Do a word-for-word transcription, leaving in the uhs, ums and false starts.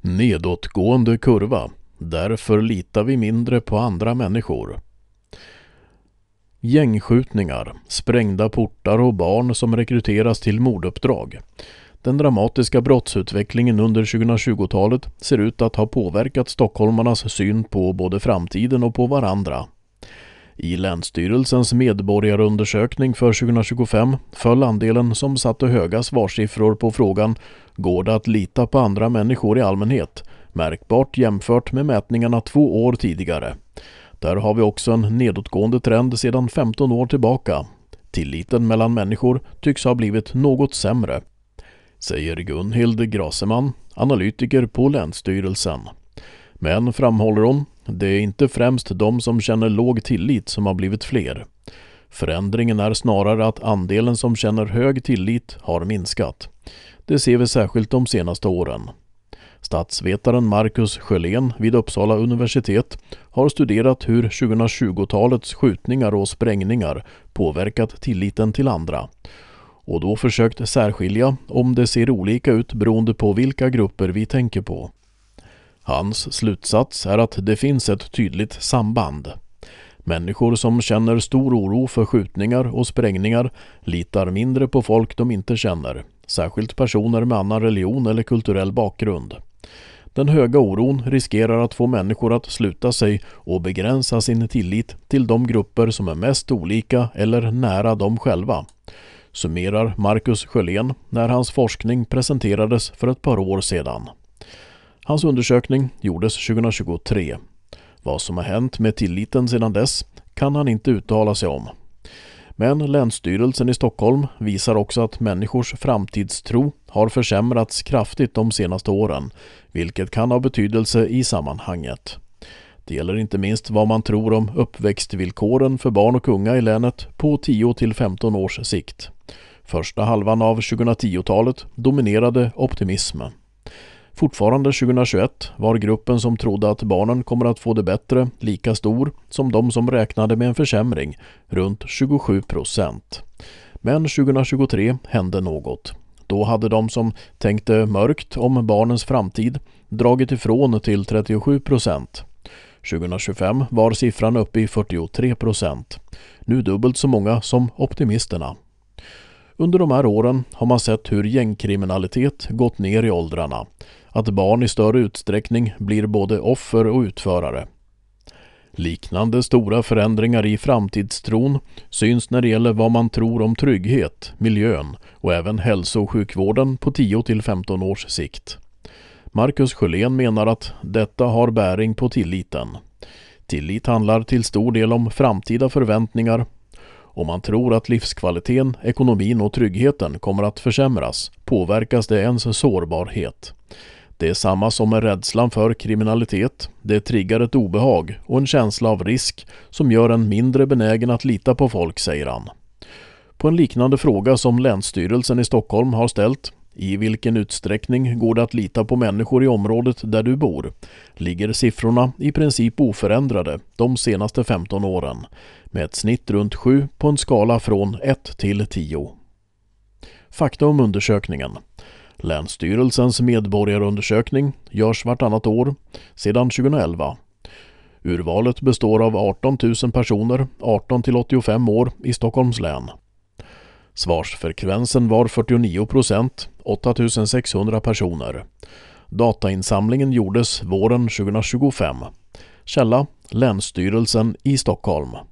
Nedåtgående kurva. Därför litar vi mindre på andra människor. Gängskjutningar, sprängda portar och barn som rekryteras till morduppdrag. Den dramatiska brottsutvecklingen under tjugohundratjugotalet ser ut att ha påverkat stockholmarnas syn på både framtiden och på varandra. I Länsstyrelsens medborgarundersökning för tjugohundratjugofem föll andelen som satte höga svarssiffror på frågan "Går det att lita på andra människor i allmänhet?" märkbart jämfört med mätningarna två år tidigare. Där har vi också en nedåtgående trend sedan femton år tillbaka. Tilliten mellan människor tycks ha blivit något sämre, säger Gunhild Graseman, analytiker på Länsstyrelsen. Men, framhåller hon, det är inte främst de som känner låg tillit som har blivit fler. Förändringen är snarare att andelen som känner hög tillit har minskat. Det ser vi särskilt de senaste åren. Statsvetaren Marcus Sjölén vid Uppsala universitet har studerat hur tjugohundratjugotalets skjutningar och sprängningar påverkat tilliten till andra och då försökt särskilja om det ser olika ut beroende på vilka grupper vi tänker på. Hans slutsats är att det finns ett tydligt samband. Människor som känner stor oro för skjutningar och sprängningar litar mindre på folk de inte känner, särskilt personer med annan religion eller kulturell bakgrund. Den höga oron riskerar att få människor att sluta sig och begränsa sin tillit till de grupper som är mest olika eller nära dem själva, summerar Marcus Sjölén när hans forskning presenterades för ett par år sedan. Hans undersökning gjordes tjugohundratjugotre. Vad som har hänt med tilliten sedan dess kan han inte uttala sig om. Men Länsstyrelsen i Stockholm visar också att människors framtidstro har försämrats kraftigt de senaste åren, vilket kan ha betydelse i sammanhanget. Det gäller inte minst vad man tror om uppväxtvillkoren för barn och unga i länet på tio till femton års sikt. Första halvan av tjugohundratiotalet dominerade optimismen. Fortfarande tjugohundratjugoett var gruppen som trodde att barnen kommer att få det bättre lika stor som de som räknade med en försämring, runt tjugosju procent. Men tjugohundratjugotre hände något. Då hade de som tänkte mörkt om barnens framtid dragit ifrån till trettiosju procent. tjugohundratjugofem var siffran uppe i fyrtiotre procent. Nu dubbelt så många som optimisterna. Under de här åren har man sett hur gängkriminalitet gått ner i åldrarna. Att barn i större utsträckning blir både offer och utförare. Liknande stora förändringar i framtidstron syns när det gäller vad man tror om trygghet, miljön och även hälso- och sjukvården på tio till femton års sikt. Marcus Sjölén menar att detta har bäring på tilliten. Tillit handlar till stor del om framtida förväntningar. Om man tror att livskvaliteten, ekonomin och tryggheten kommer att försämras påverkas det ens sårbarhet. Det är samma som med rädslan för kriminalitet. Det triggar ett obehag och en känsla av risk som gör en mindre benägen att lita på folk, säger han. På en liknande fråga som Länsstyrelsen i Stockholm har ställt, i vilken utsträckning går det att lita på människor i området där du bor, ligger siffrorna i princip oförändrade de senaste femton åren, med ett snitt runt sju på en skala från ett till tio. Fakta om undersökningen. Länsstyrelsens medborgarundersökning görs vartannat år sedan tjugohundraelva. Urvalet består av arton tusen personer, arton till åttiofem år i Stockholms län. Svarsfrekvensen var fyrtionio procent, åtta tusen sexhundra personer. Datainsamlingen gjordes våren tjugohundratjugofem. Källa: Länsstyrelsen i Stockholm.